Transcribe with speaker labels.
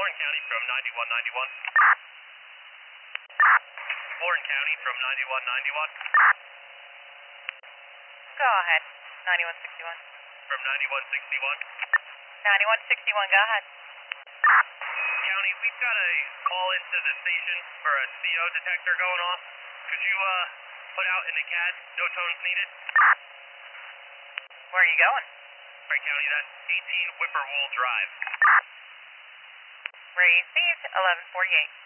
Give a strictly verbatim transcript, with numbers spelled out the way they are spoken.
Speaker 1: Warren County from ninety-one ninety-one. Warren County from ninety-one ninety-one.
Speaker 2: Go ahead. ninety-one sixty-one.
Speaker 1: From ninety-one sixty-one.
Speaker 2: ninety-one sixty-one, go ahead.
Speaker 1: County, we've got a call into the station for a C O detector going off. Could you, uh, put out in the C A D, no tones needed?
Speaker 2: Where are you going?
Speaker 1: Right, County, that's eighteen Whippoorwill Drive.
Speaker 2: Received, eleven forty-eight.